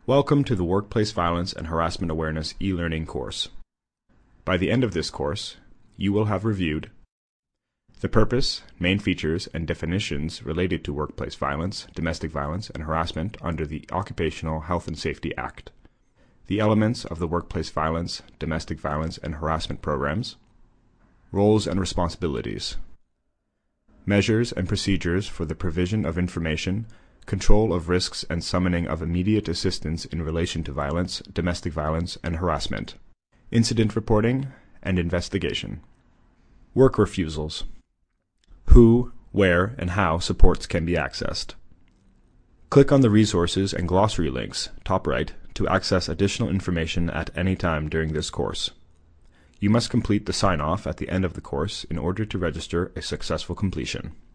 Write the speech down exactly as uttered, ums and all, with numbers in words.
Welcome to the Workplace Violence and Harassment Awareness e-learning course. By the end of this course, you will have reviewed the purpose, main features, and definitions related to workplace violence, domestic violence, and harassment under the Occupational Health and Safety Act, the elements of the workplace violence, domestic violence, and harassment programs, roles and responsibilities, measures and procedures for the provision of information, control of risks, and summoning of immediate assistance in relation to violence, domestic violence, and harassment, incident reporting, and investigation. Work refusals. Who, where, and how supports can be accessed. Click on the resources and glossary links, top right, to access additional information at any time during this course. You must complete the sign-off at the end of the course in order to register a successful completion.